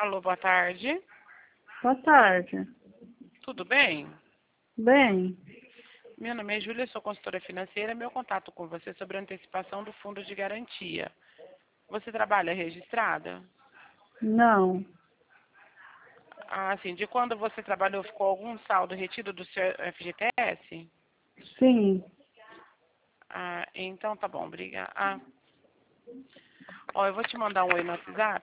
Alô, boa tarde. Boa tarde. Tudo bem? Bem, Meu nome é Júlia, sou consultora financeira. Meu contato com você é sobre a antecipação do fundo de garantia. Você trabalha registrada? não. Ah, sim. De quando você trabalhou, ficou algum saldo retido do seu FGTS? Sim. Ah, então tá bom, obrigada. Ó, eu vou te mandar um oi no WhatsApp.